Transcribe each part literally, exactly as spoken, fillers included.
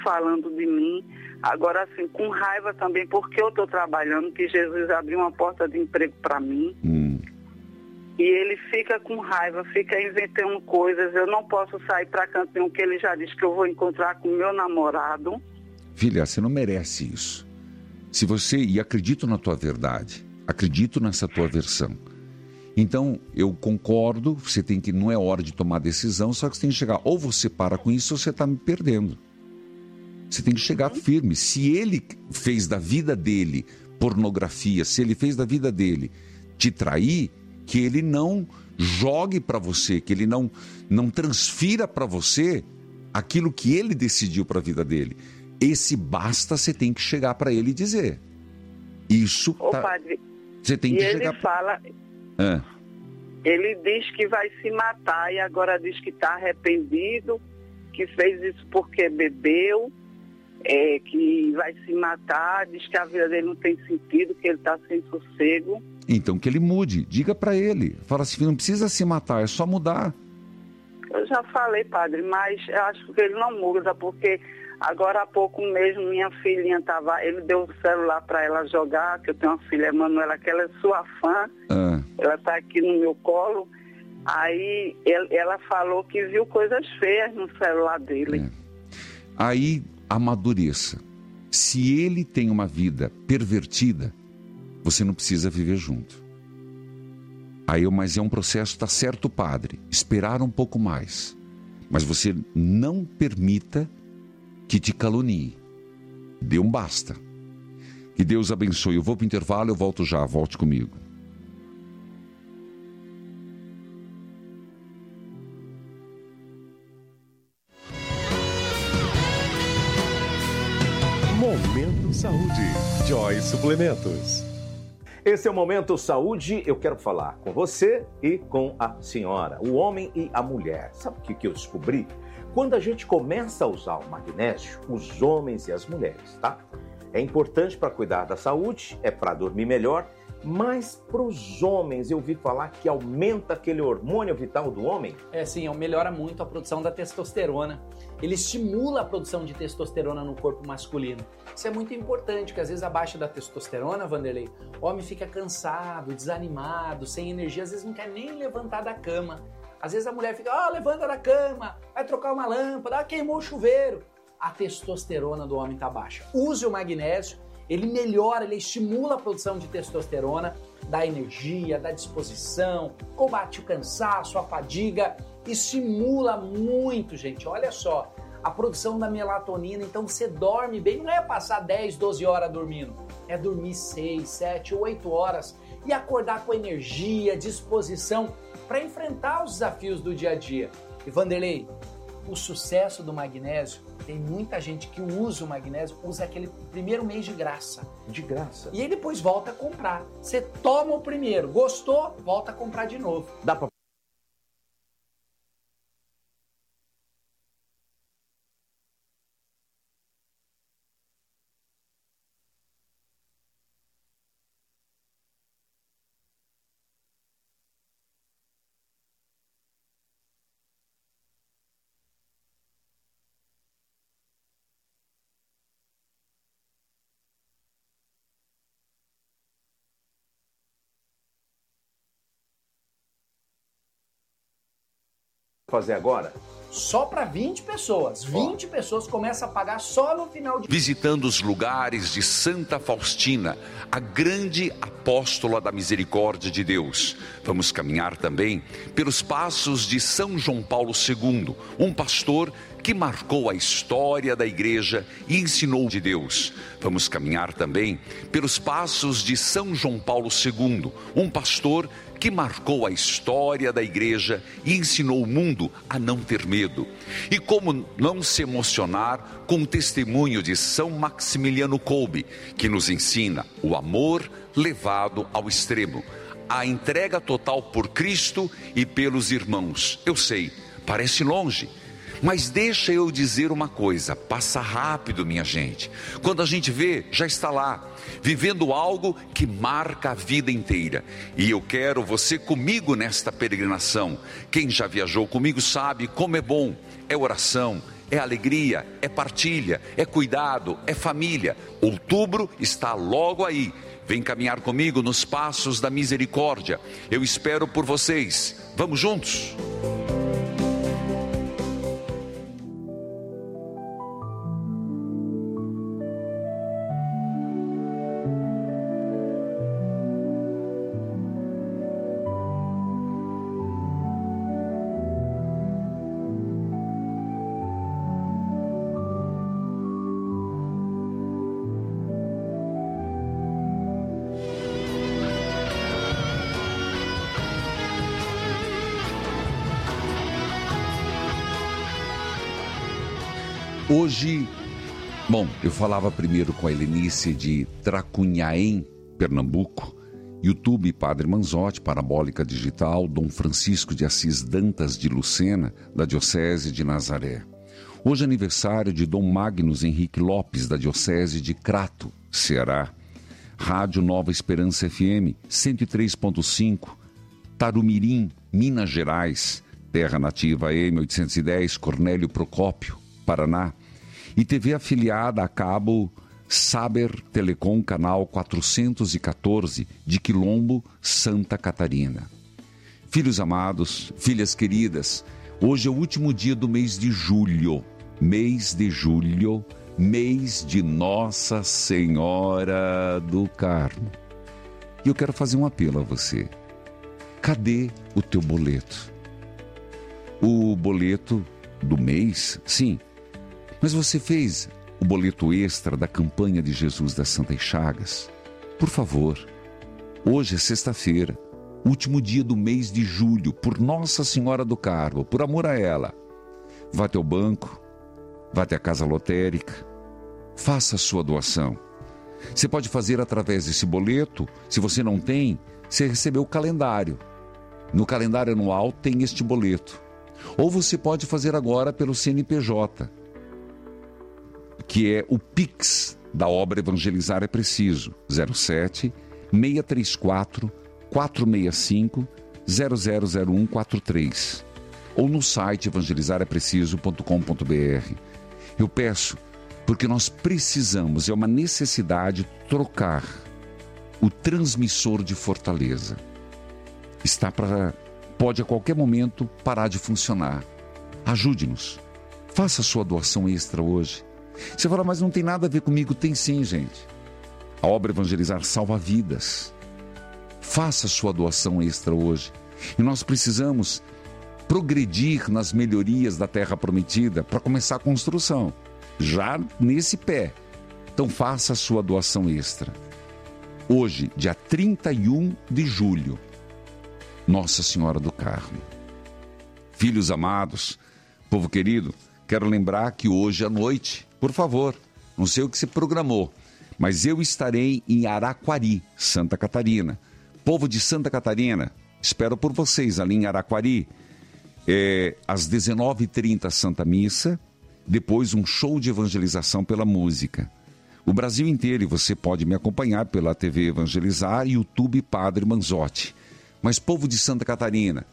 falando de mim, agora assim, com raiva também, porque eu estou trabalhando, que Jesus abriu uma porta de emprego para mim. Hum. E ele fica com raiva, fica inventando coisas. Eu não posso sair para canto nenhum, que ele já disse que eu vou encontrar com o meu namorado. Filha, você não merece isso. Se você, e acredito na tua verdade, acredito nessa tua versão. Então, eu concordo, você tem que, não é hora de tomar decisão, só que você tem que chegar, ou você para com isso, ou você está me perdendo. Você tem que chegar firme. Se ele fez da vida dele pornografia, se ele fez da vida dele te trair, que ele não jogue para você, que ele não, não transfira para você aquilo que ele decidiu para a vida dele. Esse basta, você tem que chegar para ele e dizer. Isso Ô, tá... padre, você tem e que ele chegar... fala... Ah. Ele diz que vai se matar e agora diz que está arrependido, que fez isso porque bebeu, é, que vai se matar, diz que a vida dele não tem sentido, que ele está sem sossego. Então que ele mude, diga para ele. Fala assim, não precisa se matar, é só mudar. Eu já falei, padre, mas eu acho que ele não muda, porque agora há pouco mesmo minha filhinha estava, ele deu o celular para ela jogar, que eu tenho uma filha, Manuela, que ela é sua fã, ah. ela está aqui no meu colo. Aí ele, ela falou que viu coisas feias no celular dele. É. Aí amadureça. Se ele tem uma vida pervertida, você não precisa viver junto. Aí, mas é um processo, tá certo, padre, esperar um pouco mais. Mas você não permita que te calunie. Dê um basta. Que Deus abençoe. Eu vou para o intervalo, eu volto já, volte comigo. Momento Saúde. Joy Suplementos. Esse é o Momento Saúde. Eu quero falar com você e com a senhora, o homem e a mulher. Sabe o que, que eu descobri? Quando a gente começa a usar o magnésio, os homens e as mulheres, tá? É importante para cuidar da saúde, é para dormir melhor, mas para os homens eu ouvi falar que aumenta aquele hormônio vital do homem. É sim, melhora muito a produção da testosterona. Ele estimula a produção de testosterona no corpo masculino. Isso é muito importante, porque às vezes abaixo da testosterona, Vanderlei, o homem fica cansado, desanimado, sem energia, às vezes não quer nem levantar da cama. Às vezes a mulher fica, ó, oh, levanta da cama, vai trocar uma lâmpada, ah, queimou o chuveiro. A testosterona do homem está baixa. Use o magnésio, ele melhora, ele estimula a produção de testosterona, dá energia, dá disposição, combate o cansaço, a fadiga, estimula muito, gente. Olha só, a produção da melatonina, então você dorme bem, não é passar dez, doze horas dormindo, é dormir seis, sete, oito horas e acordar com energia, disposição para enfrentar os desafios do dia a dia. E Vanderlei, o sucesso do magnésio, tem muita gente que usa o magnésio, usa aquele primeiro mês de graça. De graça? E aí depois volta a comprar. Você toma o primeiro, gostou, volta a comprar de novo. Dá pra... fazer agora? Só para vinte pessoas. vinte oh. pessoas começam a pagar só no final de... Visitando os lugares de Santa Faustina, a grande apóstola da misericórdia de Deus. Vamos caminhar também pelos passos de São João Paulo segundo, um pastor que marcou a história da igreja e ensinou de Deus. Vamos caminhar também pelos passos de São João Paulo segundo, um pastor que marcou a história da igreja e ensinou o mundo a não ter medo. E como não se emocionar com o testemunho de São Maximiliano Kolbe, que nos ensina o amor levado ao extremo, a entrega total por Cristo e pelos irmãos. Eu sei, parece longe, mas deixa eu dizer uma coisa, passa rápido, minha gente. Quando a gente vê, já está lá, vivendo algo que marca a vida inteira. E eu quero você comigo nesta peregrinação. Quem já viajou comigo sabe como é bom, é oração, é alegria, é partilha, é cuidado, é família. Outubro está logo aí. Vem caminhar comigo nos passos da misericórdia. Eu espero por vocês. Vamos juntos? Hoje, bom, eu falava primeiro com a Helenice de Tracunhaém, Pernambuco, YouTube Padre Manzotti, Parabólica Digital, Dom Francisco de Assis Dantas de Lucena, da Diocese de Nazaré. Hoje é aniversário de Dom Magnus Henrique Lopes, da Diocese de Crato, Ceará. Rádio Nova Esperança F M, cento e três ponto cinco, Tarumirim, Minas Gerais, Terra Nativa A M oitocentos e dez, Cornélio Procópio, Paraná. E T V afiliada a cabo Saber Telecom, canal quatrocentos e quatorze, de Quilombo, Santa Catarina. Filhos amados, filhas queridas, hoje é o último dia do mês de julho, mês de julho, mês de Nossa Senhora do Carmo. E eu quero fazer um apelo a você. Cadê o teu boleto? O boleto do mês, sim. Mas você fez o boleto extra da campanha de Jesus das Santas Chagas? Por favor, hoje é sexta-feira, último dia do mês de julho, por Nossa Senhora do Carmo, por amor a ela. Vá até o banco, vá até a casa lotérica, faça a sua doação. Você pode fazer através desse boleto. Se você não tem, você recebeu o calendário. No calendário anual tem este boleto. Ou você pode fazer agora pelo C N P J, que é o Pix da obra Evangelizar é Preciso, zero sete, seis três quatro, quatro seis cinco, zero zero zero um quatro três, ou no site evangelizar é preciso ponto com ponto b r. Eu peço, porque nós precisamos, é uma necessidade, trocar o transmissor de Fortaleza. Está para, pode a qualquer momento parar de funcionar. Ajude-nos, faça a sua doação extra hoje. Você fala, mas não tem nada a ver comigo. Tem sim, gente. A obra Evangelizar salva vidas. Faça a sua doação extra hoje. E nós precisamos progredir nas melhorias da Terra Prometida para começar a construção, já nesse pé. Então faça a sua doação extra. Hoje, dia trinta e um de julho, Nossa Senhora do Carmo. Filhos amados, povo querido, quero lembrar que hoje à noite, por favor, não sei o que se programou, mas eu estarei em Araquari, Santa Catarina. Povo de Santa Catarina, espero por vocês ali em Araquari. É, às dezenove e trinta, Santa Missa, depois um show de evangelização pela música. O Brasil inteiro, e você pode me acompanhar pela T V Evangelizar e YouTube Padre Manzotti. Mas povo de Santa Catarina,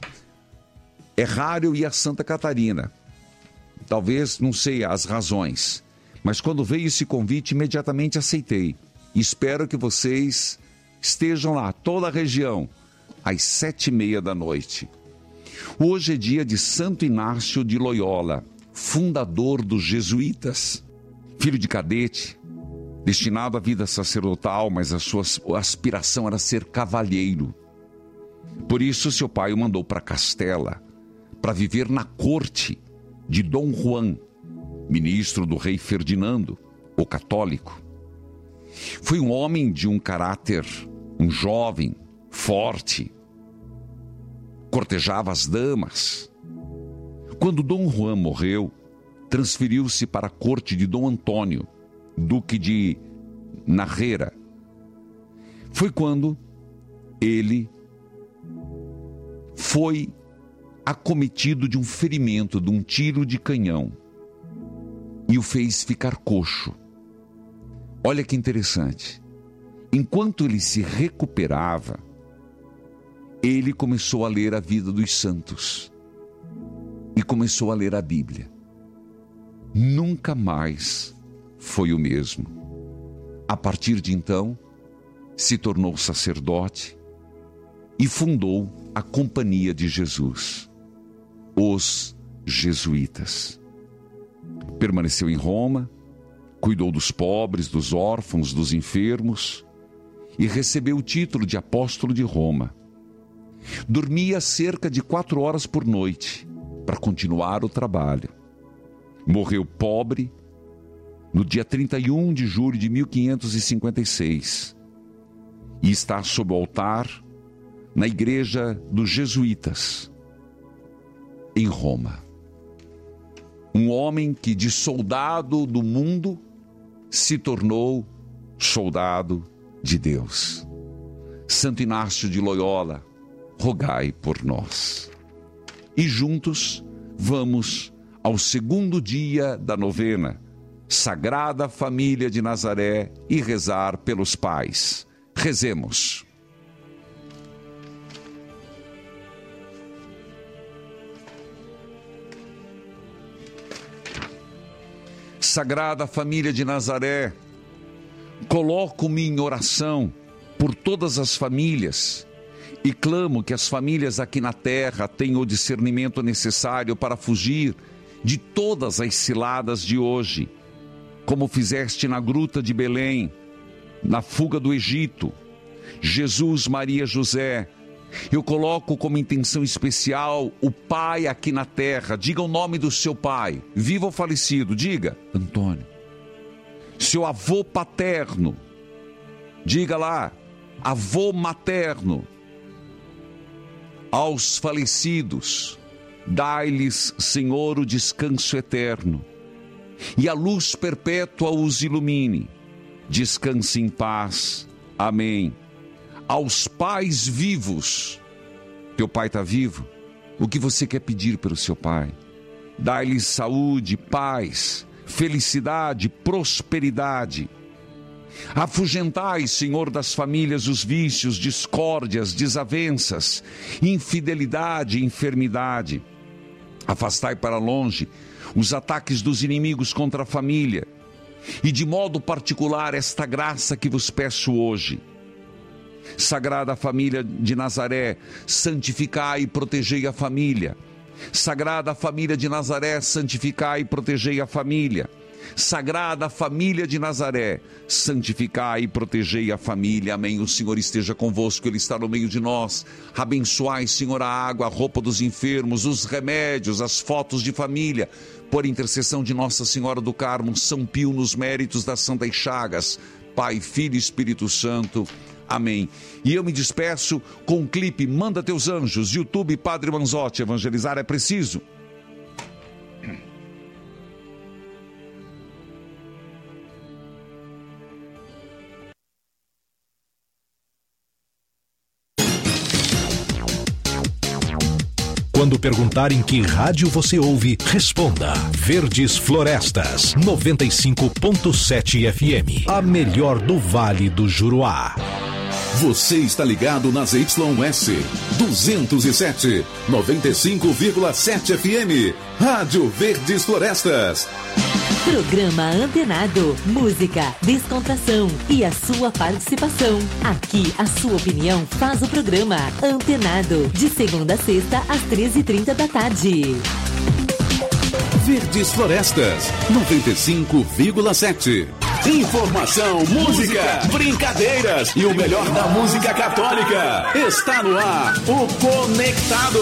é raro eu ir a Santa Catarina. Talvez, não sei as razões, mas quando veio esse convite, imediatamente aceitei. E espero que vocês estejam lá, toda a região, às sete e meia da noite. Hoje é dia de Santo Inácio de Loyola, fundador dos jesuítas. Filho de cadete, destinado à vida sacerdotal, mas a sua aspiração era ser cavalheiro. Por isso, seu pai o mandou para Castela, para viver na corte de Dom Juan, ministro do rei Ferdinando, o católico. Foi um homem de um caráter, um jovem, forte, cortejava as damas. Quando Dom Juan morreu, transferiu-se para a corte de Dom Antônio, duque de Narreira. Foi quando ele foi acometido de um ferimento, de um tiro de canhão, e o fez ficar coxo. Olha que interessante. Enquanto ele se recuperava, ele começou a ler a vida dos santos e começou a ler a Bíblia. nunca mais foi o mesmo. A partir de então, se tornou sacerdote e fundou a Companhia de Jesus, os jesuítas. Permaneceu em Roma, cuidou dos pobres, dos órfãos, dos enfermos e recebeu o título de apóstolo de Roma. Dormia cerca de quatro horas por noite para continuar o trabalho. Morreu pobre no dia trinta e um de julho de mil quinhentos e cinquenta e seis e está sob o altar na igreja dos jesuítas, em Roma. Um homem que de soldado do mundo se tornou soldado de Deus. Santo Inácio de Loyola, rogai por nós. E juntos vamos ao segundo dia da novena, Sagrada Família de Nazaré, e rezar pelos pais. Rezemos. Sagrada Família de Nazaré, coloco-me em oração por todas as famílias e clamo que as famílias aqui na terra tenham o discernimento necessário para fugir de todas as ciladas de hoje, como fizeste na gruta de Belém, na fuga do Egito. Jesus, Maria, José, eu coloco como intenção especial o pai aqui na terra. Diga o nome do seu pai, vivo ou falecido, diga. Antônio. Seu avô paterno, diga lá. Avô materno. Aos falecidos, dai-lhes, Senhor, o descanso eterno, e a luz perpétua os ilumine. Descanse em paz. Amém. Aos pais vivos, teu pai está vivo, o que você quer pedir pelo seu pai? Dai-lhes saúde, paz, felicidade, prosperidade. Afugentai, Senhor, das famílias os vícios, discórdias, desavenças, infidelidade e enfermidade. Afastai para longe os ataques dos inimigos contra a família, e de modo particular esta graça que vos peço hoje. Sagrada Família de Nazaré, santificai e protegei a família. Sagrada Família de Nazaré, santificai e protegei a família. Sagrada Família de Nazaré, santificai e protegei a família. Amém. O Senhor esteja convosco, Ele está no meio de nós. Abençoai, Senhor, a água, a roupa dos enfermos, os remédios, as fotos de família. Por intercessão de Nossa Senhora do Carmo, São Pio, nos méritos das Santas Chagas, Pai, Filho e Espírito Santo. Amém. E eu me despeço com um clipe Manda Teus Anjos, YouTube Padre Manzotti. Evangelizar é preciso. Quando perguntarem que rádio você ouve, responda Verdes Florestas, noventa e cinco ponto sete F M, a melhor do Vale do Juruá. Você está ligado na Z Y S duzentos e sete, noventa e cinco vírgula sete F M, Rádio Verdes Florestas. Programa Antenado, música, descontração e a sua participação. Aqui a sua opinião faz o programa Antenado, de segunda a sexta às treze e trinta da tarde. Verdes Florestas, noventa e cinco vírgula sete. Informação, música, brincadeiras e o melhor da música católica. Está no ar o Conectado.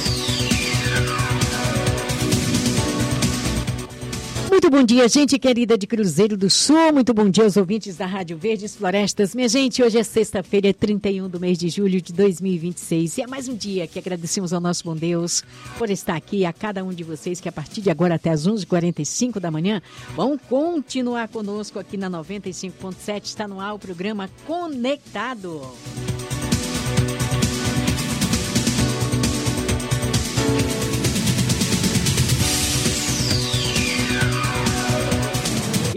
Muito bom dia, gente querida de Cruzeiro do Sul. Muito bom dia aos ouvintes da Rádio Verdes Florestas. Minha gente, hoje é sexta-feira, é trinta e um do mês de julho de dois mil e vinte e seis. E é mais um dia que agradecemos ao nosso bom Deus por estar aqui, a cada um de vocês que a partir de agora até as onze e quarenta e cinco da manhã vão continuar conosco aqui na noventa e cinco ponto sete. Está no ar o programa Conectado.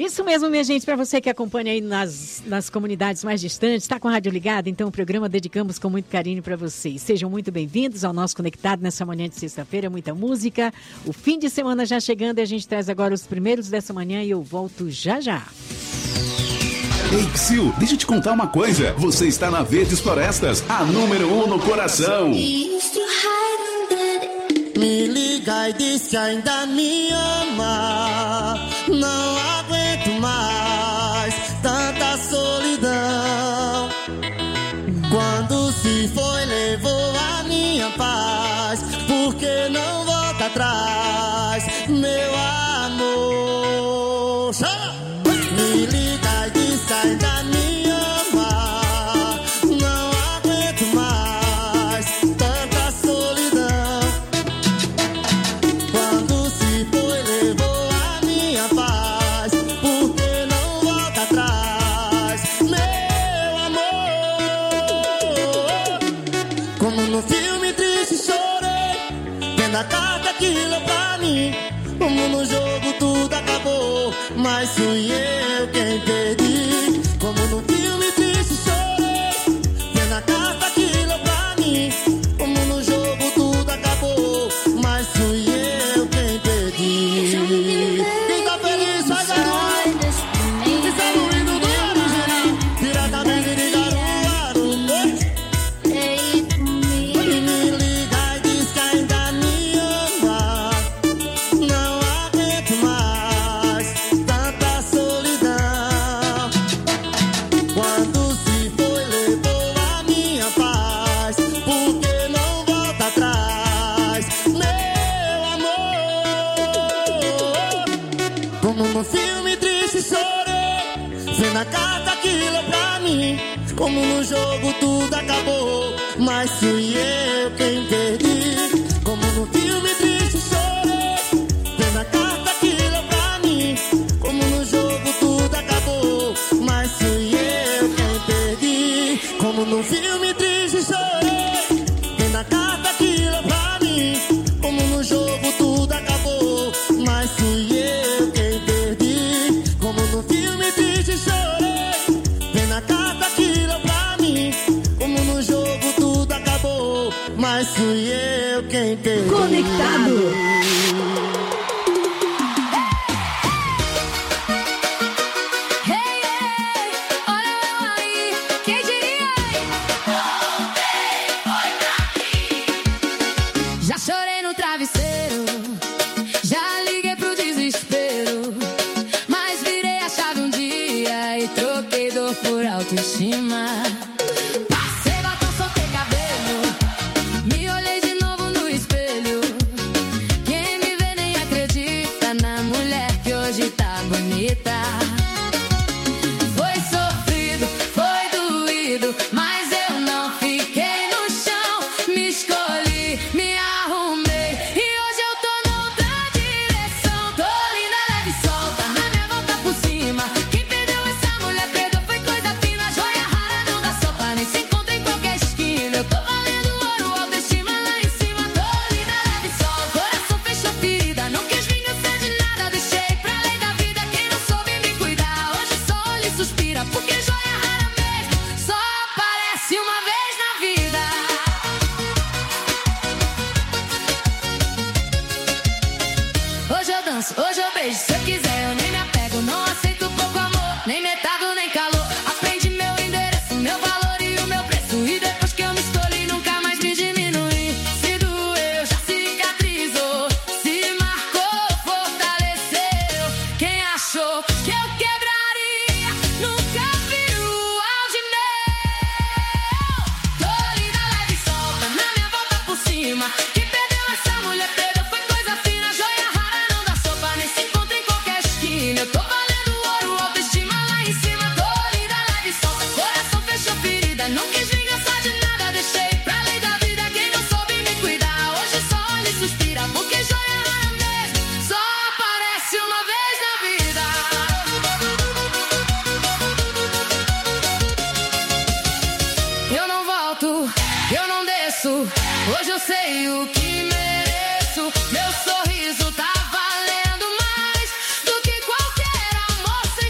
Isso mesmo, minha gente, para você que acompanha aí nas, nas comunidades mais distantes, está com a rádio ligada, então o programa dedicamos com muito carinho para vocês. Sejam muito bem-vindos ao nosso Conectado nessa manhã de sexta-feira, muita música. O fim de semana já chegando e a gente traz agora os primeiros dessa manhã e eu volto já já. Ei, Psyu, deixa eu te contar uma coisa. Você está na Verdes Florestas, a número um no coração. Me liga e diz que ainda me ama. Não aguento mais tanta solidão. Quando se foi, levou a minha paz. Por que não volta atrás, meu amor? Chama! Me liga e diz que ainda me ama. Não aguento mais tanta solidão. Quando se foi, levou a minha paz. Por que não volta atrás, meu amor? Como no filme triste chorei, vendo a carta que leu pra mim. Como no jogo tudo acabou, mas fui eu quem perdi. Como no filme triste chorei, vendo a carta que leu pra mim. Como no jogo tudo acabou, mas fui eu quem perdi. Quem tá feliz faz a luz. Isso é no hino do original, diretamente de Caruaru. Me liga e diz que ainda me ama. Não aguento mais tanta solidão. Quando se foi, levou a minha paz. Por que não volta atrás, meu amor? Como no filme triste chorei, vendo a carta que leu pra mim. Como no jogo tudo acabou, mas fui eu quem perdi. Como no filme triste chorei, vendo a carta que leu pra mim. Como no jogo tudo acabou, mas fui eu quem perdi. Como no filme triste chorei, vendo a carta que leu pra mim. Como no jogo tudo acabou, mas fui eu quem perdi. Como no filme triste chorei, vendo a carta que leu pra mim. Como no jogo tudo acabou, mas fui eu quem perdi. Conectado. Hey, hey, olha eu aí, quem diria? Já chorei no travesseiro, já liguei pro desespero, mas virei a chave um dia e troquei dor por autoestima. Passei batom, soltei cabelo, me olhei de novo no espelho. Quem me vê nem acredita na mulher que hoje tá bonita. Foi sofrido, foi doído, mas eu não fiquei no chão. Me escolhi, me arrumei e hoje eu tô noutra direção. Tô linda, leve e solta, na minha volta por cima. Quem perdeu essa mulher perdeu, foi coisa fina. Joia rara não dá sopa, nem se encontra em qualquer esquina. Eu tô valendo ouro, autoestima lá em cima. Tô linda, leve e solta, coração fechou ferida. Não quis vingança de nada, deixei pra lei da vida. Quem não soube me cuidar, hoje só olha e suspira. Porque joia rara mesmo, só aparece uma vez na vida. Hoje eu danço, hoje eu beijo, se eu quiser eu nem me apego. Não aceito pouco amor, nem metade nem calor. Aprendi meu endereço, meu valor e o meu preço. E depois que eu me escolhi, nunca mais me diminuí. Se doeu, já cicatrizou. Se marcou, fortaleceu. Quem achou que eu quebraria, nunca viu o auge meu. Tô linda, leve e solta, na minha volta por cima. Quem perdeu essa mulher perdeu, foi coisa fina. Joia rara não dá sopa, nem se encontra em qualquer esquina. Eu tô valendo ouro, autoestima lá em cima. Tô linda, leve e solta, coração fechou ferida. Não quis vingança de nada, deixei pra lei da vida. Quem não soube me cuidar, hoje só olha e suspira. Porque joia rara mesmo, só aparece uma vez na vida. Eu não volto, eu não desço. Hoje eu sei o que mereço. Meu sorriso tá valendo mais do que qualquer amor sem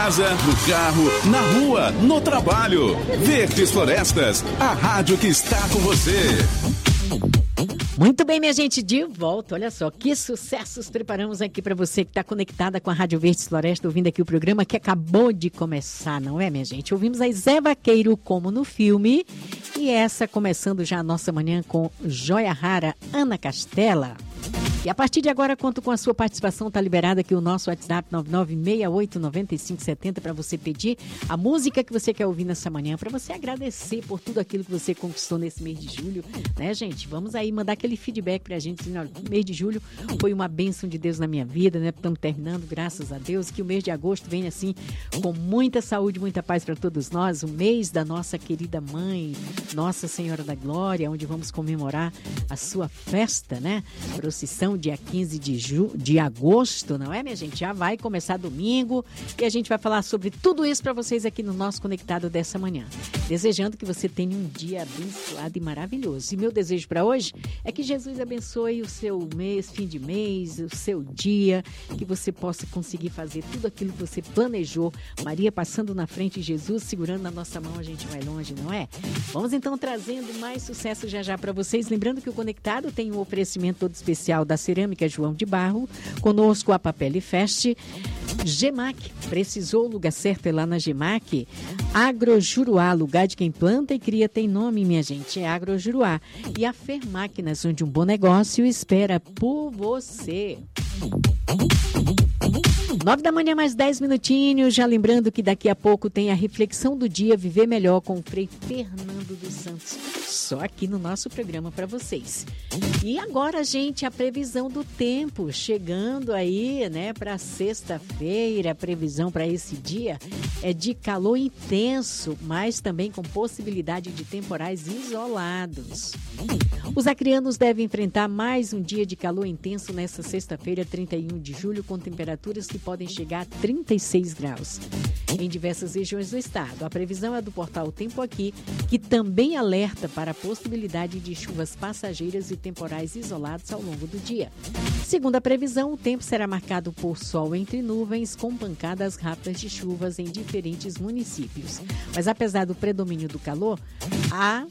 casa, no carro, na rua, no trabalho. Verdes Florestas, a rádio que está com você. Muito bem, minha gente, de volta. Olha só, que sucessos preparamos aqui para você que está conectada com a Rádio Verdes Floresta, ouvindo aqui o programa que acabou de começar, não é, minha gente? Ouvimos aí Zé Vaqueiro, como no filme, e essa começando já a nossa manhã com Joia Rara, Ana Castela. E a partir de agora, conto com a sua participação, tá liberado aqui o nosso WhatsApp nove nove seis oito nove cinco sete zero para você pedir a música que você quer ouvir nessa manhã, para você agradecer por tudo aquilo que você conquistou nesse mês de julho, né, gente? Vamos aí mandar aquele feedback pra gente, assim, no mês de julho foi uma bênção de Deus na minha vida, né? Estamos terminando, graças a Deus, que o mês de agosto venha assim, com muita saúde, muita paz para todos nós, o mês da nossa querida mãe, Nossa Senhora da Glória, onde vamos comemorar a sua festa, né? Procissão dia quinze de, ju... de agosto, não é, minha gente? Já vai começar domingo e a gente vai falar sobre tudo isso para vocês aqui no nosso Conectado dessa manhã. Desejando que você tenha um dia abençoado e maravilhoso. E meu desejo para hoje é que Jesus abençoe o seu mês, fim de mês, o seu dia, que você possa conseguir fazer tudo aquilo que você planejou. Maria passando na frente, Jesus segurando na nossa mão, a gente vai longe, não é? Vamos então trazendo mais sucesso já já para vocês. Lembrando que o Conectado tem um oferecimento todo especial da Cerâmica João de Barro, conosco a Papel e Fest, Gemac, precisou, o lugar certo é lá na Gemac. Agrojuruá, lugar de quem planta e cria tem nome, minha gente, é Agrojuruá. E a Fer Máquinas, onde um bom negócio espera por você. Nove da manhã, mais dez minutinhos. Já lembrando que daqui a pouco tem a reflexão do dia Viver Melhor com o Frei Fernando dos Santos. Só aqui no nosso programa para vocês. E agora, gente, a previsão do tempo. Chegando aí, né, para sexta-feira. A previsão para esse dia é de calor intenso, mas também com possibilidade de temporais isolados. Os acrianos devem enfrentar mais um dia de calor intenso nesta sexta-feira, trinta e um de julho, com temperaturas que podem chegar a trinta e seis graus em diversas regiões do estado. A previsão é do portal Tempo Aqui, que também alerta para a possibilidade de chuvas passageiras e temporais isolados ao longo do dia. Segundo a previsão, o tempo será marcado por sol entre nuvens, com pancadas rápidas de chuvas em diferentes municípios. Mas apesar do predomínio do calor, há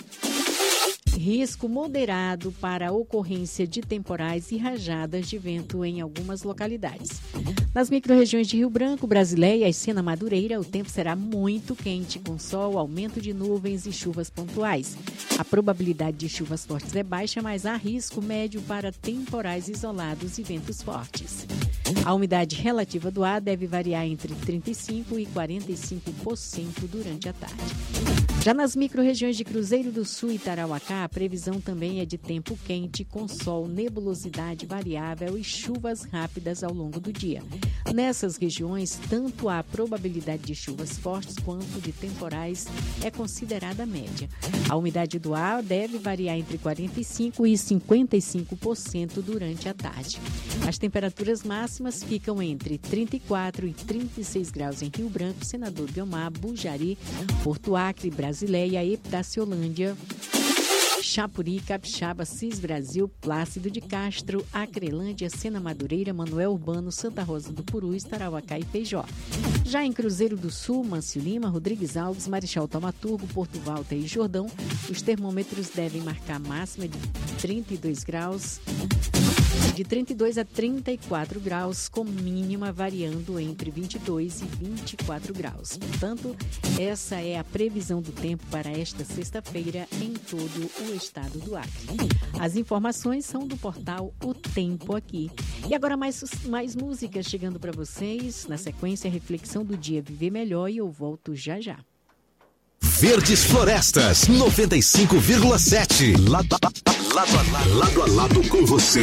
risco moderado para a ocorrência de temporais e rajadas de vento em algumas localidades. Nas microrregiões de Rio Branco, Brasileia e Sena Madureira, o tempo será muito quente, com sol, aumento de nuvens e chuvas pontuais. A probabilidade de chuvas fortes é baixa, mas há risco médio para temporais isolados e ventos fortes. A umidade relativa do ar deve variar entre trinta e cinco por cento e quarenta e cinco por cento durante a tarde. Já nas microrregiões de Cruzeiro do Sul e Tarauacá, a previsão também é de tempo quente, com sol, nebulosidade variável e chuvas rápidas ao longo do dia. Nessas regiões, tanto a probabilidade de chuvas fortes quanto de temporais é considerada média. A umidade do ar deve variar entre quarenta e cinco por cento e cinquenta e cinco por cento durante a tarde. As temperaturas máximas ficam entre trinta e quatro e trinta e seis graus em Rio Branco, Senador Guiomar, Bujari, Porto Acre, Brasileia, Epitáciolândia, Chapuri, Capixaba, Cis Brasil, Plácido de Castro, Acrelândia, Sena Madureira, Manuel Urbano, Santa Rosa do Purus, Tarauacá e Feijó. Já em Cruzeiro do Sul, Mâncio Lima, Rodrigues Alves, Marechal Taumaturgo, Porto Walter e Jordão, os termômetros devem marcar máxima de trinta e dois graus, de trinta e dois a trinta e quatro graus, com mínima variando entre vinte e dois e vinte e quatro graus. Portanto, essa é a previsão do tempo para esta sexta-feira em todo o estado do Acre. As informações são do portal O Tempo Aqui. E agora mais, mais músicas chegando para vocês. Na sequência, a reflexão do dia Viver Melhor, e eu volto já já. Verdes Florestas, noventa e cinco vírgula sete. Lado, lado, lado, a lado, lado a lado com você.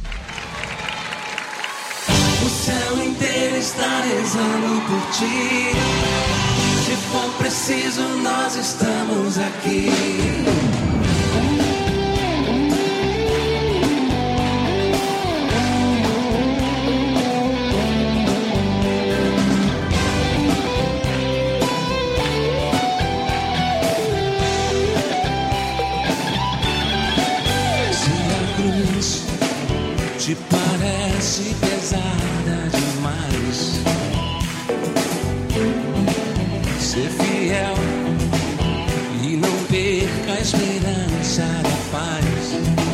O céu inteiro está rezando por ti. Se for preciso, nós estamos aqui. Te parece pesada demais, fiel. E não perca a esperança da paz.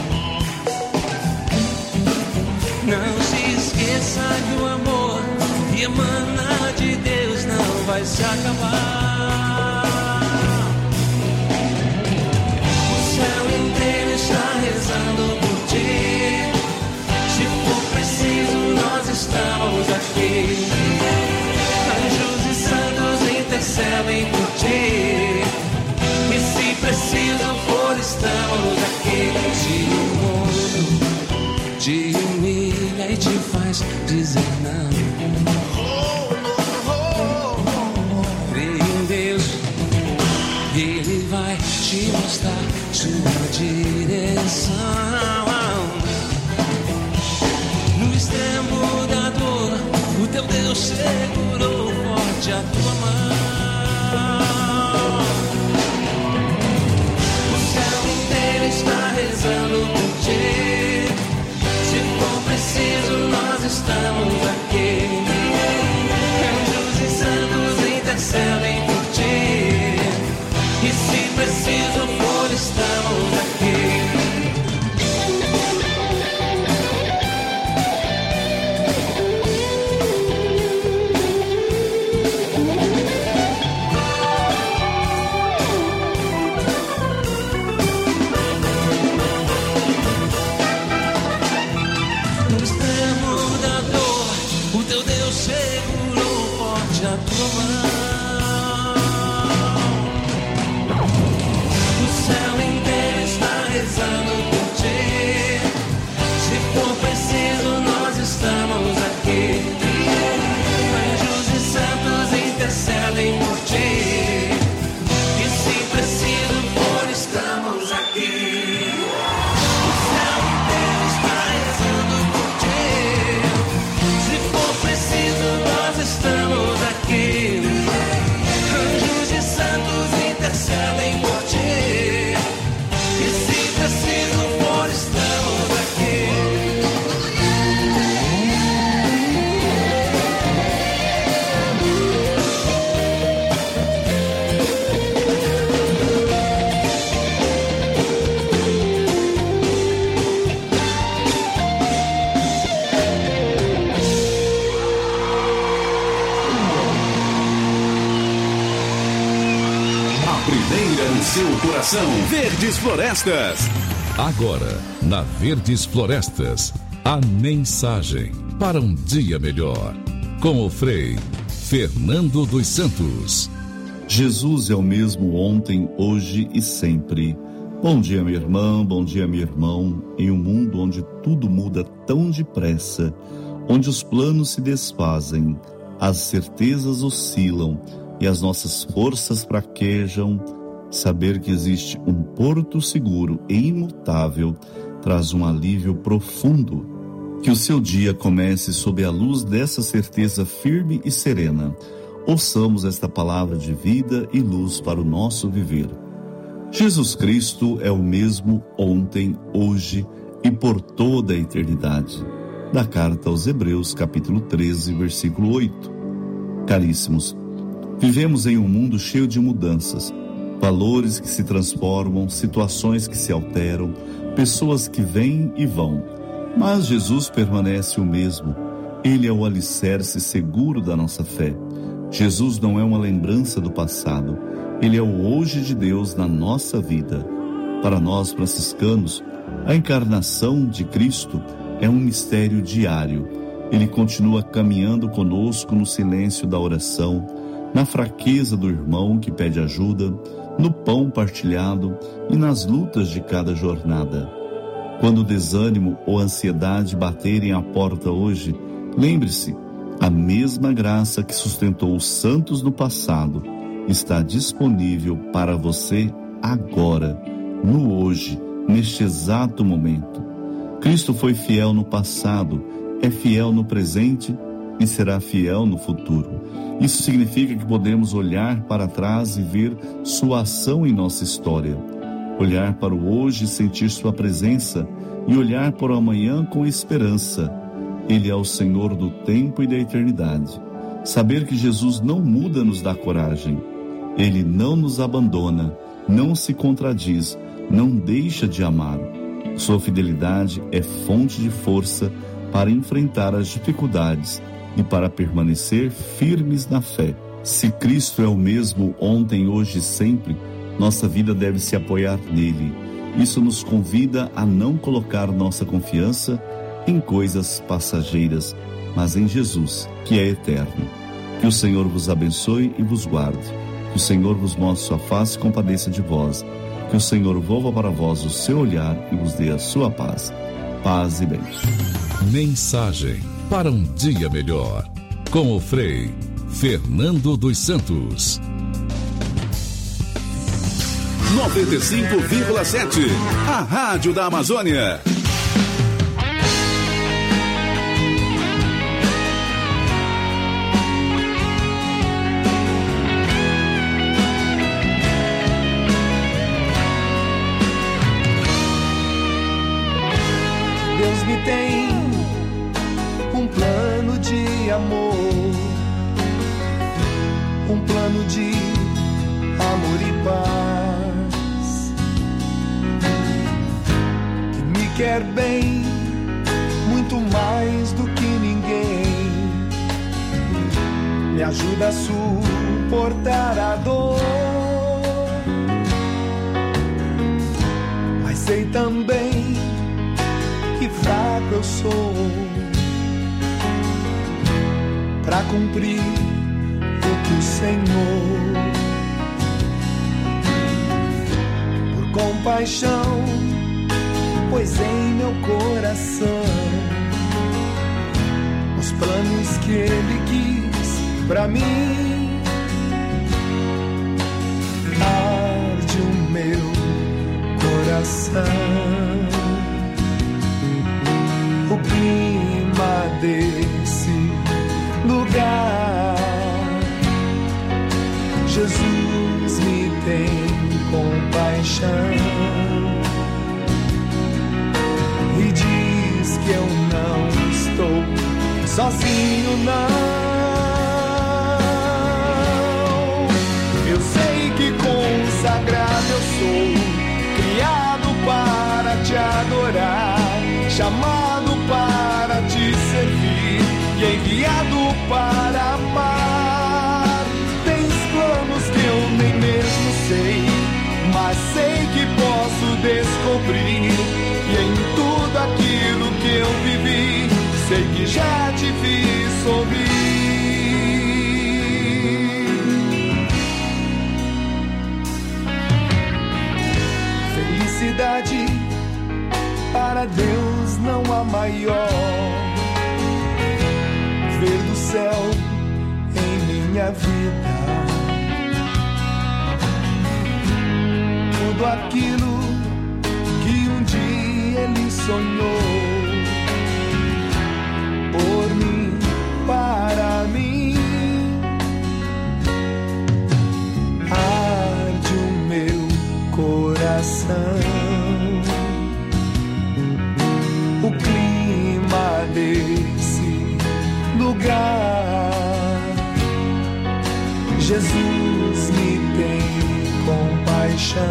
Não se esqueça que o amor que emana de Deus não vai se acabar. O céu inteiro está rezando por ti. Se for preciso, nós estamos aqui. Anjos e santos intercedem por ti. E se preciso for, estamos aqui. Se o mundo te humilha e te faz dizer não, creia em Deus, Ele vai te mostrar sua direção. No extremo da dor, o teu Deus segurou forte a tua mão. O céu inteiro está rezando por ti. Se for preciso, nós estamos aqui. Anjos e santos intercedem por ti. E se preciso for, estamos aqui. Seu coração. Verdes Florestas. Agora, na Verdes Florestas, a mensagem para um dia melhor. Com o Frei Fernando dos Santos. Jesus é o mesmo ontem, hoje e sempre. Bom dia, minha irmã, bom dia, meu irmão. Em um mundo onde tudo muda tão depressa, onde os planos se desfazem, as certezas oscilam e as nossas forças fraquejam, saber que existe um porto seguro e imutável traz um alívio profundo. Que o seu dia comece sob a luz dessa certeza firme e serena. Ouçamos esta palavra de vida e luz para o nosso viver. Jesus Cristo é o mesmo ontem, hoje e por toda a eternidade. Da carta aos Hebreus, capítulo treze, versículo oito. Caríssimos, vivemos em um mundo cheio de mudanças, valores que se transformam, situações que se alteram, pessoas que vêm e vão. Mas Jesus permanece o mesmo. Ele é o alicerce seguro da nossa fé. Jesus não é uma lembrança do passado. Ele é o hoje de Deus na nossa vida. Para nós franciscanos, a encarnação de Cristo é um mistério diário. Ele continua caminhando conosco no silêncio da oração, na fraqueza do irmão que pede ajuda, no pão partilhado e nas lutas de cada jornada. Quando o desânimo ou a ansiedade baterem à porta hoje, lembre-se, a mesma graça que sustentou os santos no passado está disponível para você agora, no hoje, neste exato momento. Cristo foi fiel no passado, é fiel no presente e será fiel no futuro. Isso significa que podemos olhar para trás e ver sua ação em nossa história. Olhar para o hoje e sentir sua presença e olhar para o amanhã com esperança. Ele é o Senhor do tempo e da eternidade. Saber que Jesus não muda nos dá coragem. Ele não nos abandona, não se contradiz, não deixa de amar. Sua fidelidade é fonte de força para enfrentar as dificuldades e para permanecer firmes na fé. Se Cristo é o mesmo ontem, hoje e sempre, nossa vida deve se apoiar nele. Isso nos convida a não colocar nossa confiança em coisas passageiras, mas em Jesus, que é eterno. Que o Senhor vos abençoe e vos guarde. Que o Senhor vos mostre sua face e compadeça de vós. Que o Senhor volva para vós o seu olhar e vos dê a sua paz. Paz e bem. Mensagem para um dia melhor. Com o Frei Fernando dos Santos. noventa e cinco vírgula sete, a Rádio da Amazônia. Deus me tem um plano de amor, um plano de amor e paz, que me quer bem, muito mais do que ninguém, me ajuda a suportar a dor, mas sei também que fraco eu sou pra cumprir o que o Senhor, por compaixão, pois em meu coração os planos que Ele quis pra mim, arde o meu coração. O clima desse lugar, Jesus me tem compaixão e diz que eu não estou sozinho, não. Eu sei que consagrado eu sou, criado para te adorar, chamado para te servir e enviado para amar. Tens planos que eu nem mesmo sei, mas sei que posso descobrir. E em tudo aquilo que eu vivi, sei que já te fiz sorrir. Felicidade para Deus não há maior, ver do céu em minha vida tudo aquilo que um dia Ele sonhou por mim, para mim. Arde o meu coração, o clima desse lugar, Jesus me tem compaixão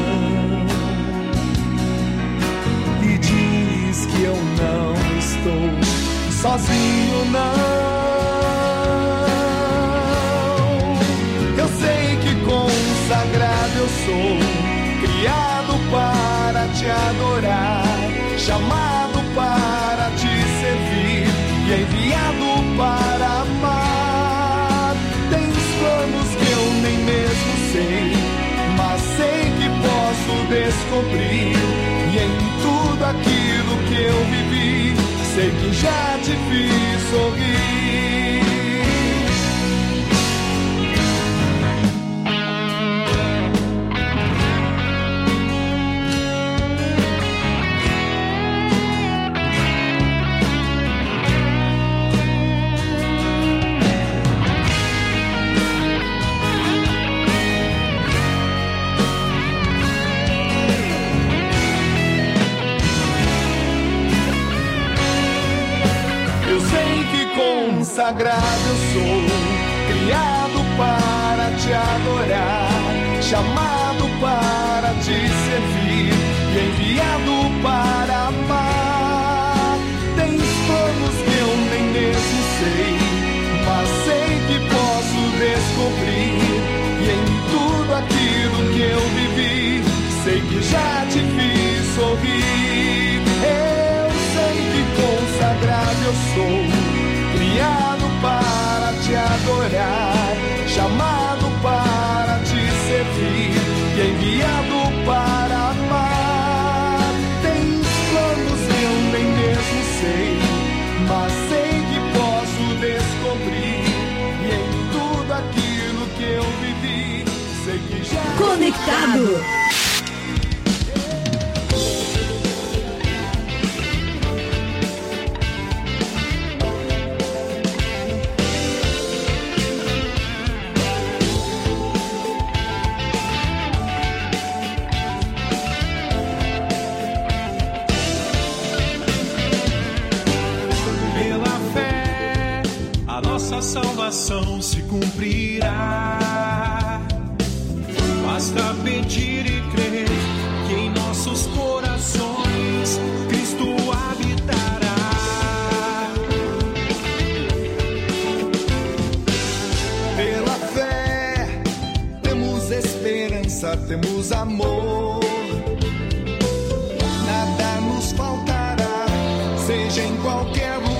e diz que eu não estou sozinho, não. Eu sei que consagrado eu sou, criado para te adorar, chamado para te servir e enviado para amar. Tens planos que eu nem mesmo sei, mas sei que posso descobrir. E em tudo aquilo que eu vivi, sei que já te fiz sorrir. Consagrado eu sou, criado para te adorar, chamado para te servir e enviado para amar. Tens planos que eu nem mesmo sei, mas sei que posso descobrir. E em tudo aquilo que eu vivi, sei que já te fiz sorrir. Eu sei que consagrado eu sou, criado para te adorar, chamado para te servir e enviado para amar. Tens planos que eu nem mesmo sei, mas sei que posso descobrir. E em tudo aquilo que eu vivi, sei que já... Conectado. Salvação se cumprirá. Basta pedir e crer que em nossos corações Cristo habitará. Pela fé temos esperança, temos amor. Nada nos faltará, seja em qualquer lugar.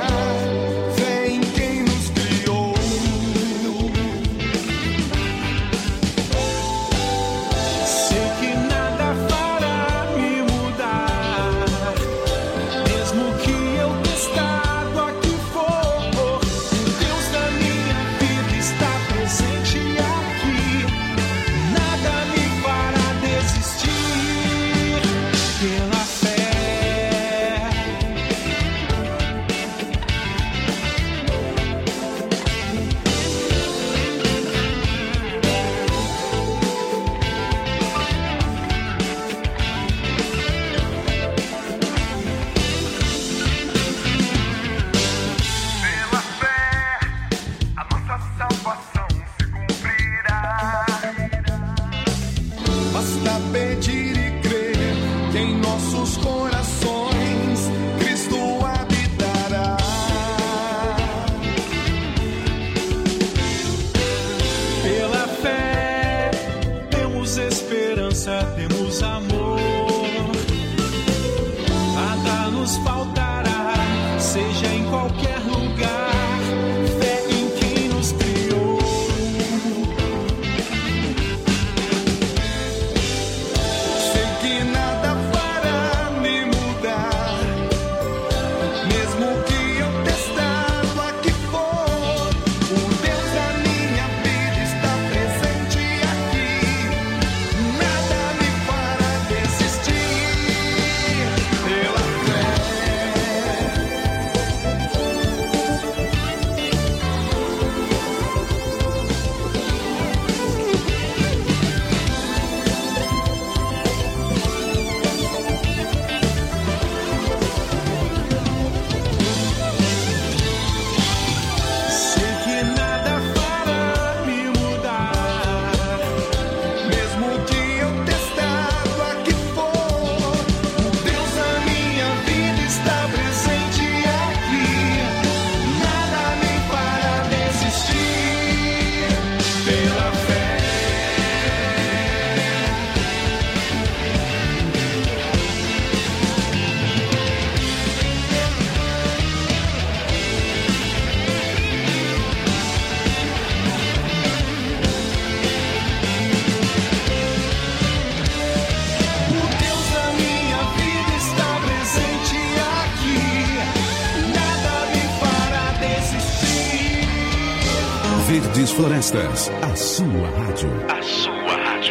Verdes Florestas, a sua rádio. A sua rádio.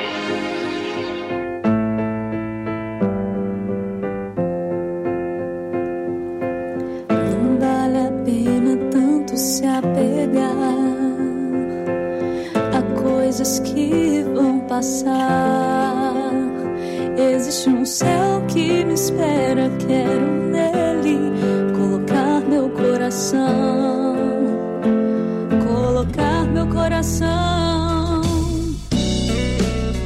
Não vale a pena tanto se apegar a coisas que vão passar. Existe um céu que me espera, quero nele colocar meu coração. Colocar meu coração.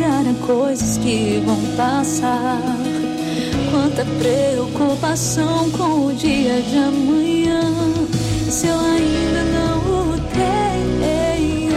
apegar a coisas que vão passar. Quanta preocupação com o dia de amanhã, se eu ainda não o tenho.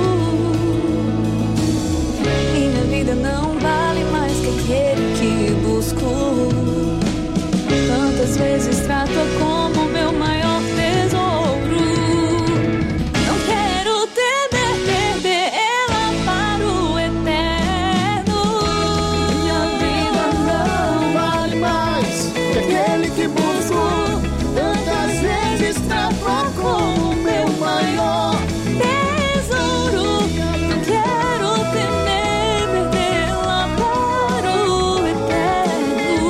Minha vida não vale mais que aquele que busco. Tantas vezes trato-a como meu maior tesouro. Não quero temer perder ela para o eterno. Minha vida não vale mais que aquele que busco. Tantas vezes trato-a como meu maior tesouro. Não quero temer perdê-la para o eterno.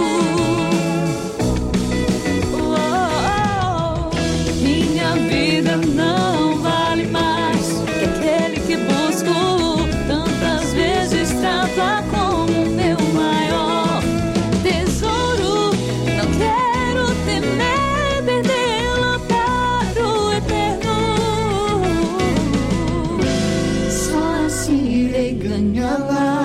Oh, oh, oh. Minha vida não vale mais que aquele que busco. Tantas vezes trato-a como meu maior tesouro. Não quero temer perdê-la para o eterno. Só assim irei ganhá-la.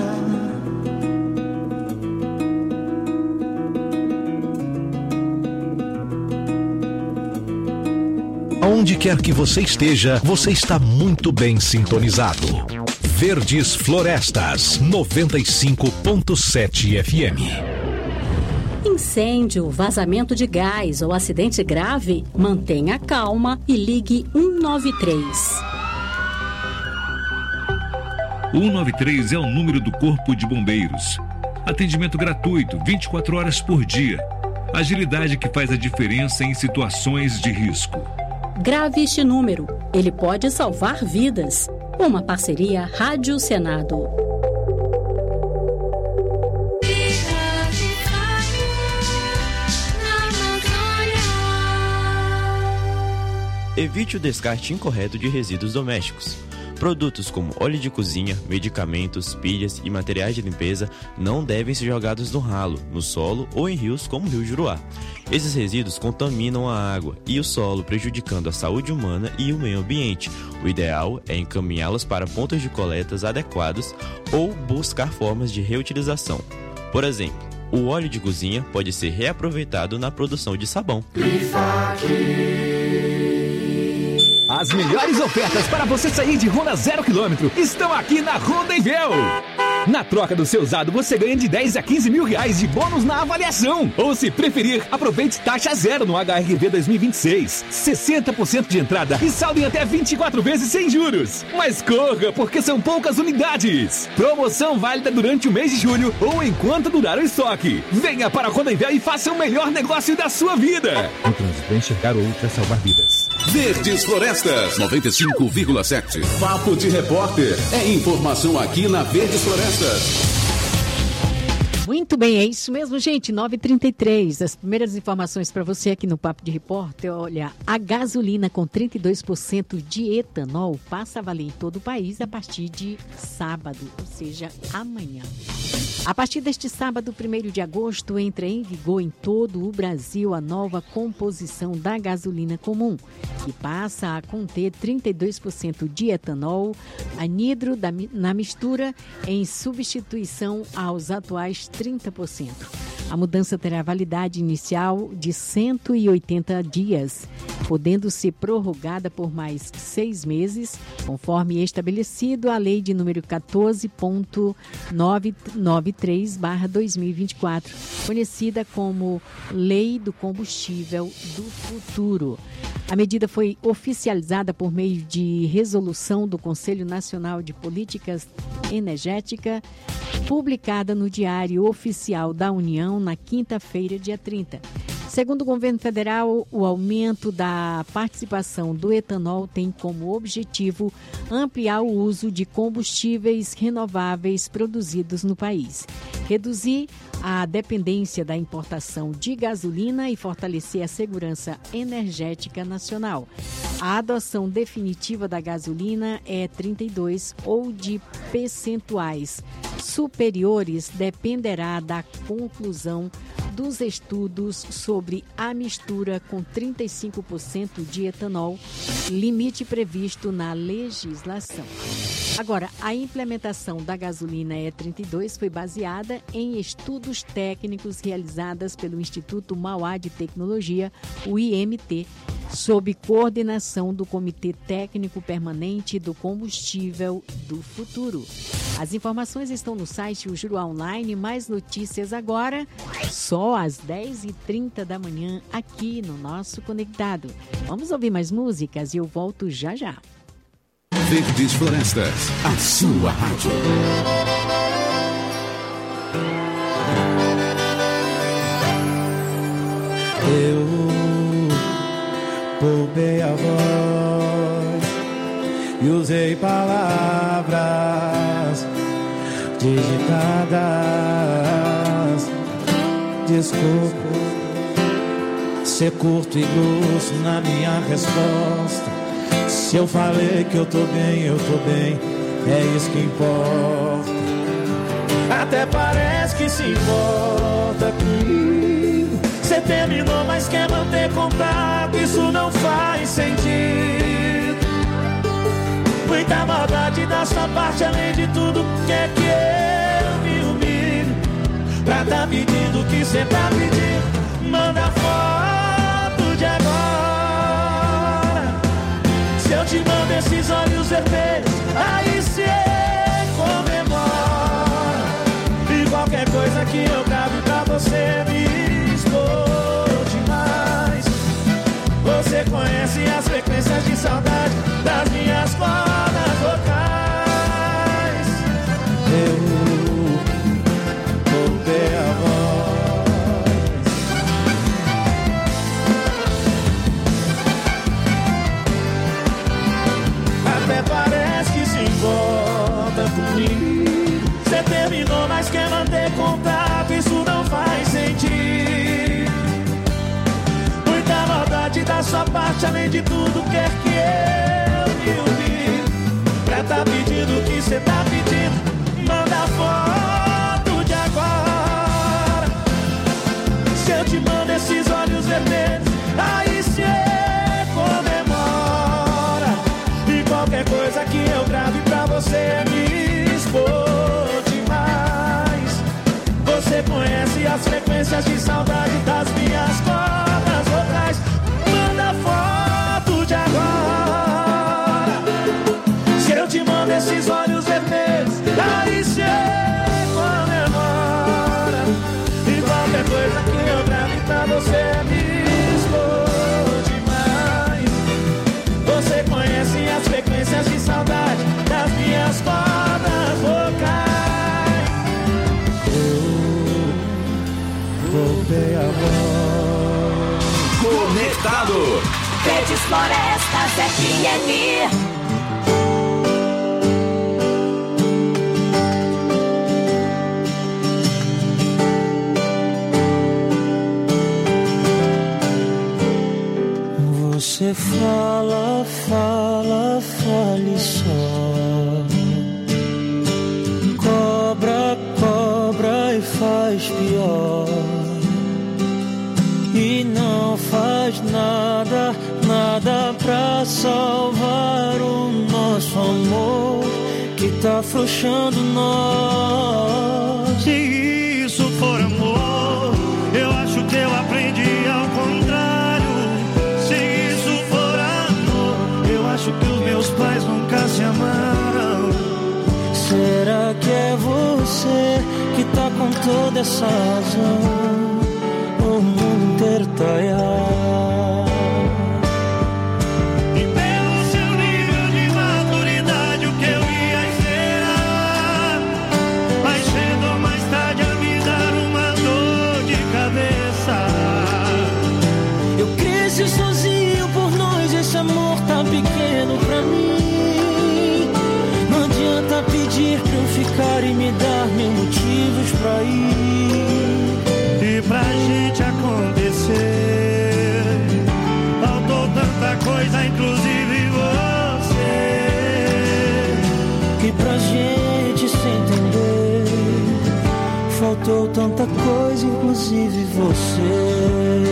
Aonde quer que você esteja, você está muito bem sintonizado. Verdes Florestas, noventa e cinco ponto sete F M. Incêndio, vazamento de gás ou acidente grave? Mantenha calma e ligue um nove três. cento e noventa e três é o número do Corpo de Bombeiros. Atendimento gratuito, vinte e quatro horas por dia. Agilidade que faz a diferença em situações de risco. Grave este número, ele pode salvar vidas. Uma parceria Rádio Senado. Evite o descarte incorreto de resíduos domésticos. Produtos como óleo de cozinha, medicamentos, pilhas e materiais de limpeza não devem ser jogados no ralo, no solo ou em rios como o Rio Juruá. Esses resíduos contaminam a água e o solo, prejudicando a saúde humana e o meio ambiente. O ideal é encaminhá-los para pontos de coletas adequados ou buscar formas de reutilização. Por exemplo, o óleo de cozinha pode ser reaproveitado na produção de sabão. As melhores ofertas para você sair de Honda zero quilômetro estão aqui na Honda Envel. Na troca do seu usado, você ganha de dez a quinze mil reais de bônus na avaliação. Ou, se preferir, aproveite taxa zero no H R V dois mil e vinte e seis. sessenta por cento de entrada e saldo em até vinte e quatro vezes sem juros. Mas corra, porque são poucas unidades. Promoção válida durante o mês de julho ou enquanto durar o estoque. Venha para a Honda Envel e faça o melhor negócio da sua vida. No trânsito, bem enxergar ou ultra salvar vidas. Verdes Florestas, noventa e cinco vírgula sete. Papo de Repórter. É informação aqui na Verdes Florestas. Muito bem, é isso mesmo, gente. nove e trinta e três. As primeiras informações para você aqui no Papo de Repórter. Olha, a gasolina com trinta e dois por cento de etanol passa a valer em todo o país a partir de sábado, ou seja, amanhã. A partir deste sábado, primeiro de agosto, entra em vigor em todo o Brasil a nova composição da gasolina comum, que passa a conter trinta e dois por cento de etanol, anidro da, na mistura, em substituição aos atuais trinta por cento. A mudança terá validade inicial de cento e oitenta dias, podendo ser prorrogada por mais seis meses, conforme estabelecido a Lei de número quatorze ponto novecentos e noventa e três barra dois mil e vinte e quatro, conhecida como Lei do Combustível do Futuro. A medida foi oficializada por meio de resolução do Conselho Nacional de Políticas Energética, publicada no Diário Oficial da União na quinta-feira, dia trinta. Segundo o governo federal, o aumento da participação do etanol tem como objetivo ampliar o uso de combustíveis renováveis produzidos no país, reduzir a dependência da importação de gasolina e fortalecer a segurança energética nacional. A adoção definitiva da gasolina é trinta e dois ou de percentuais superiores dependerá da conclusão dos estudos sobre a mistura com trinta e cinco por cento de etanol, limite previsto na legislação. Agora, a implementação da gasolina E trinta e dois foi baseada em estudos técnicos realizados pelo Instituto Mauá de Tecnologia, o I M T, sob coordenação do Comitê Técnico Permanente do Combustível do Futuro. As informações estão no site O Juruá Online, mais notícias agora, só às dez e trinta da manhã, aqui no nosso Conectado. Vamos ouvir mais músicas e eu volto já já. Verdes Florestas, a sua rádio. Eu poupei a voz e usei palavras digitadas. Desculpa ser curto e grosso na minha resposta. Se eu falei que eu tô bem, eu tô bem, é isso que importa. Até parece que se importa comigo. Você terminou, mas quer manter contato, isso não faz sentido. Muita maldade da sua parte, além de tudo, quer que eu me humilhe pra tá pedindo o que você tá pedindo. Manda foto de agora. Se eu te mando esses olhos vermelhos, aí cê comemora. E qualquer coisa que eu grave pra você me expor demais. Você conhece as frequências de saudade das minhas cordas vocais. Eu poupei a voz. Até parece que se importa comigo. Você terminou, mas quer manter contato, isso não faz sentido. Muita maldade da sua parte, além de tudo, quer que eu me humilhe pra tá pedindo o que você tá pedindo. Manda foto de agora. Se eu te mando esses olhos vermelhos, aí cê comemora. E qualquer coisa que eu grave pra você me expor demais. Você conhece as frequências de saudade das minhas cordas vocais. Manda foto de agora. Se eu te mando esses olhos vermelhos, aí cê comemora. E qualquer coisa que eu grave pra você me expor demais. Você conhece as frequências de saudade das minhas cordas vocais. Eu voltei a voz. Conectado. Verdes Florestas F M. Você fala, fala, fale só. Cobra, cobra e faz pior. E não faz nada, nada pra salvar o nosso amor que tá afrouxando nós. Se isso for amor, eu acho que eu aprendi ao contrário. Acho que os meus pais nunca se amaram. Será que é você que tá com toda essa razão? O mundo inteiro tá errado. E pelo seu nível de maturidade, o que eu ia esperar? Mais cedo ou mais tarde a me dar uma dor de cabeça. Eu cresci sozinho por nós, esse amor tá pequeno pra mim. Não adianta pedir pra eu ficar e me dar mil motivos pra ir. E pra gente acontecer, faltou tanta coisa, inclusive você. E pra gente se entender, faltou faltou tanta coisa, inclusive você.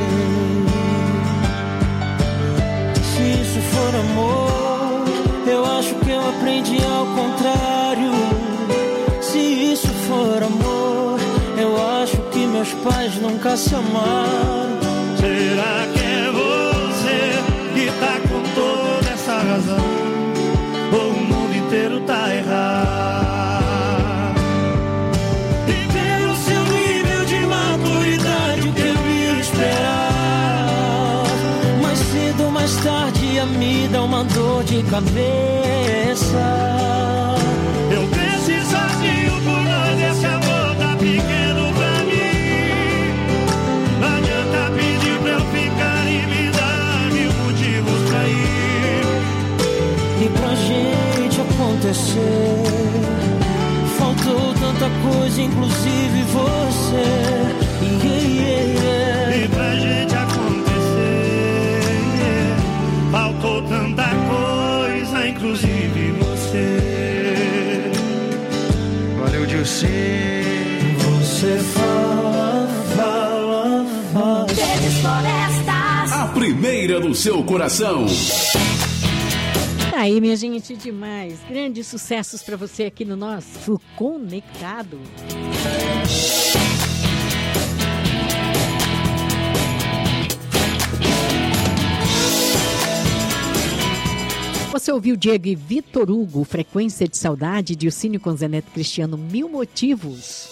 Se isso for amor, eu acho que eu aprendi ao contrário. Se isso for amor, eu acho que meus pais nunca se amaram. Será que é você que tá com toda essa razão? Ou o mundo inteiro tá errado? E pelo seu nível de maturidade, o que eu ia esperar? Mais cedo ou mais tarde a me dá uma dor de cabeça. Eu cresci sozinho por onde esse amor tá pequeno pra mim. Não adianta pedir pra eu ficar e me dar mil motivos pra ir. E pra gente acontecer, faltou tanta coisa, inclusive você. Yeah, yeah, yeah. E pra gente acontecer, yeah, faltou tanta coisa, inclusive você. Valeu, Dilce. Você fala, fala, fala. Verdes Florestas. A primeira do seu coração. Aí, minha gente, demais. Grandes sucessos para você aqui no nosso Conectado. Você ouviu Diego e Vitor Hugo, Frequência de Saudade, Dilcínio com Zeneto Cristiano, Mil Motivos.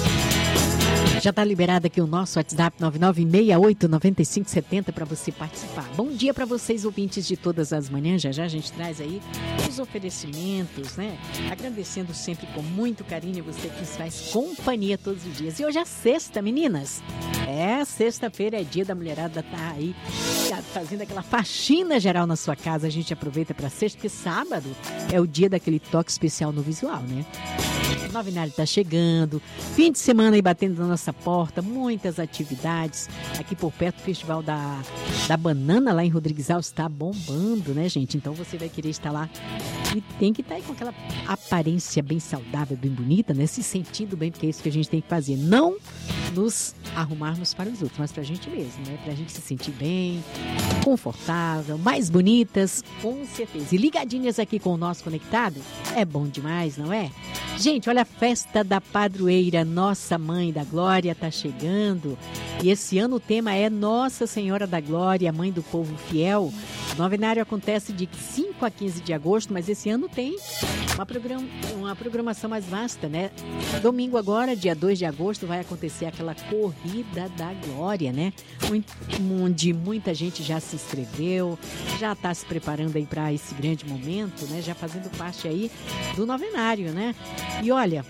Já está liberado aqui o nosso WhatsApp nove nove seis oito nove cinco sete zero para você participar. Bom dia para vocês, ouvintes de todas as manhãs. Já já a gente traz aí os oferecimentos, né? Agradecendo sempre com muito carinho você que nos faz companhia todos os dias. E hoje é sexta, meninas. É, sexta-feira é dia da mulherada tá aí fazendo aquela faxina geral na sua casa. A gente aproveita para sexta, porque sábado é o dia daquele toque especial no visual, né? O novenário tá chegando, fim de semana aí batendo na nossa porta, muitas atividades. Aqui por perto o Festival da, da Banana lá em Rodrigues Alves está bombando, né, gente? Então você vai querer estar lá e tem que estar aí com aquela aparência bem saudável, bem bonita, né? Se sentindo bem, porque é isso que a gente tem que fazer. Não nos arrumarmos para os outros, mas para a gente mesmo, né? Para a gente se sentir bem, confortável, mais bonitas, com certeza. E ligadinhas aqui com o nosso Conectado, é bom demais, não é? Gente, olha, a festa da padroeira Nossa Mãe da Glória tá chegando. E esse ano o tema é Nossa Senhora da Glória, Mãe do Povo Fiel. O novenário acontece de cinco a quinze de agosto, mas esse ano tem uma, program... uma programação mais vasta, né? Domingo agora, dia dois de agosto, vai acontecer aquela Corrida da Glória, né? Onde muita gente já se inscreveu, já está se preparando aí para esse grande momento, né? Já fazendo parte aí do novenário, né? E olha,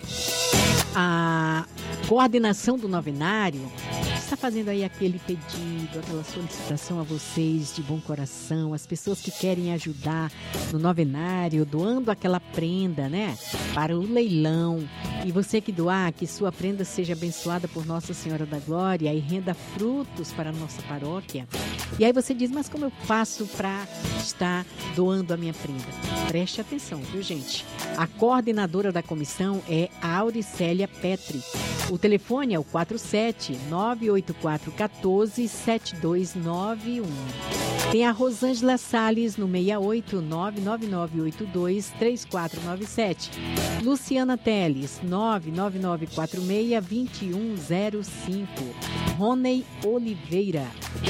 a coordenação do novenário está fazendo aí aquele pedido, aquela solicitação a vocês de bom coração, as pessoas que querem ajudar no novenário, doando aquela prenda, né, para o leilão. E você que doar, que sua prenda seja abençoada por Nossa Senhora da Glória e renda frutos para a nossa paróquia. E aí você diz, mas como eu faço para estar doando a minha prenda? Preste atenção, viu, gente? A coordenadora da comissão é a Auricélia Petri. O telefone é o quatro sete nove oito quatro um quatro sete dois nove um. Tem a Rosângela Salles no seis oito nove nove nove oito dois três quatro nove sete. Luciana Teles, nove nove nove quatro seis dois um zero cinco. Rony Oliveira,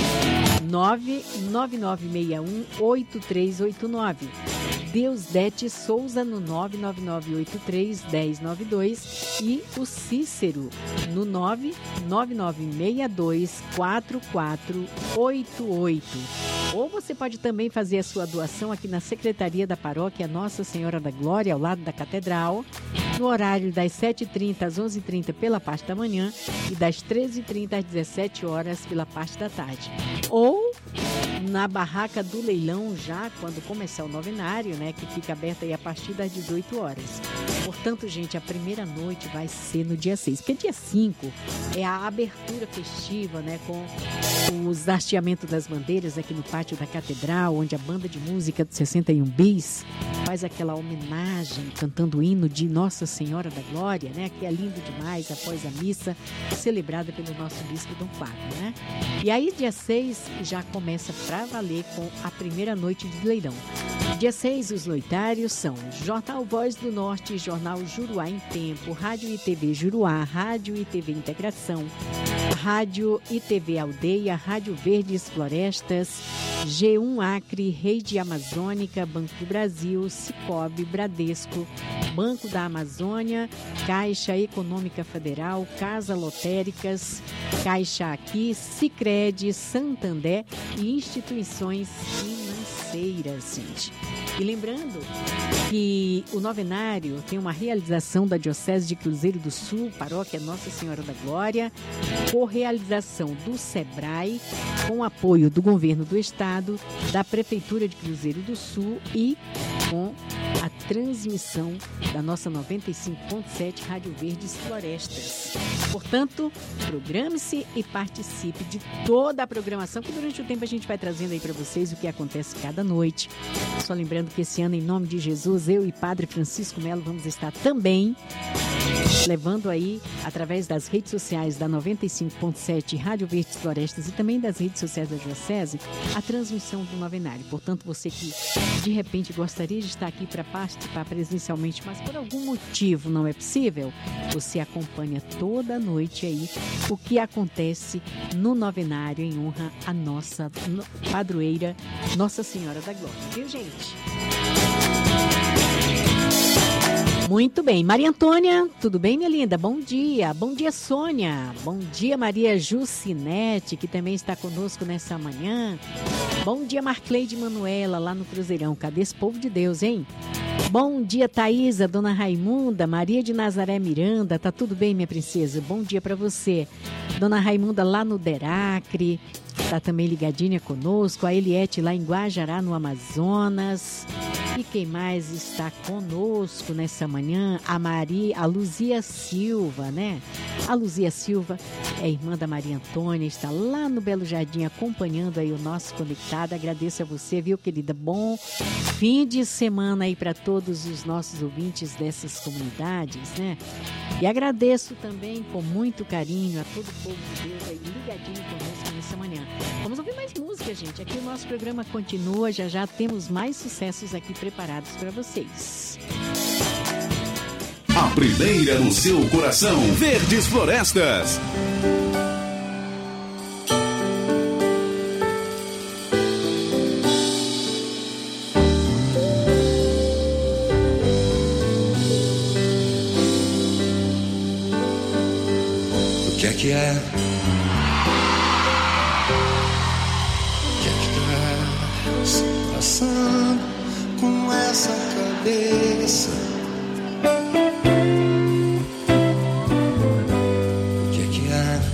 nove nove nove seis um oito três oito nove. Deusdete Souza no nove nove nove oito três um zero nove dois e o Cícero no nove nove nove seis dois quatro quatro oito oito. Ou você pode também fazer a sua doação aqui na Secretaria da Paróquia Nossa Senhora da Glória, ao lado da Catedral, no horário das sete e trinta às onze e trinta pela parte da manhã e das treze e trinta às dezessete horas pela parte da tarde. Ou na barraca do leilão, já quando começar o novenário, né, que fica aberta aí a partir das dezoito horas. Portanto, gente, a primeira noite vai ser no dia seis, porque dia cinco é a abertura festiva, né, com os hasteamentos das bandeiras aqui no pátio da Catedral, onde a banda de música do sessenta e um Bis faz aquela homenagem, cantando o hino de Nossa Senhora da Glória, né, que é lindo demais, após a missa celebrada pelo nosso bispo Dom Fábio, né? E aí, dia seis, já começa pra valer com a primeira noite de leilão. Dia seis, os loitários são Jornal Voz do Norte, Jornal Juruá em Tempo, Rádio e T V Juruá, Rádio e T V Integração, Rádio e T V Aldeia, Rádio Verdes Florestas, G um Acre, Rede Amazônica, Banco do Brasil, Cicobi, Bradesco, Banco da Amazônia, Caixa Econômica Federal, Casa Lotéricas, Caixa Aqui, Sicredi, Santander e instituições financeiras, gente. E lembrando que o novenário tem uma realização da Diocese de Cruzeiro do Sul, Paróquia Nossa Senhora da Glória, por realização do SEBRAE, com apoio do Governo do Estado, da Prefeitura de Cruzeiro do Sul e com a transmissão da nossa noventa e cinco ponto sete Rádio Verdes Florestas. Portanto, programe-se e participe de toda a programação, que durante o tempo a gente vai trazendo aí para vocês o que acontece cada noite. Só lembrando que esse ano, em nome de Jesus, eu e Padre Francisco Melo vamos estar também levando aí, através das redes sociais da noventa e cinco ponto sete Rádio Verdes Florestas e também das redes sociais da Diocese, a transmissão do novenário. Portanto, você que de repente gostaria de estar aqui para participar presencialmente, mas por algum motivo não é possível, você acompanha toda a noite aí o que acontece no novenário em honra à nossa padroeira, Nossa Senhora da Glória. Viu, gente? Muito bem. Maria Antônia, tudo bem, minha linda? Bom dia. Bom dia, Sônia. Bom dia, Maria Jucinete, que também está conosco nessa manhã. Bom dia, Marcleide Manuela, lá no Cruzeirão. Cadê esse povo de Deus, hein? Bom dia, Thaísa, Dona Raimunda, Maria de Nazaré Miranda. Tá tudo bem, minha princesa? Bom dia para você. Dona Raimunda, lá no Deracre. Está também ligadinha conosco, a Eliette lá em Guajará, no Amazonas. E quem mais está conosco nessa manhã? A Maria, a Luzia Silva, né? A Luzia Silva é irmã da Maria Antônia, está lá no Belo Jardim acompanhando aí o nosso Conectado. Agradeço a você, viu, querida? Bom fim de semana aí para todos os nossos ouvintes dessas comunidades, né? E agradeço também com muito carinho a todo o povo de Deus aí ligadinho conosco nessa manhã. Vamos ouvir mais música, gente. Aqui o nosso programa continua, já já temos mais sucessos aqui preparados para vocês. A primeira no seu coração, Verdes Florestas. O que é que é? O que é que estás passando com essa cabeça?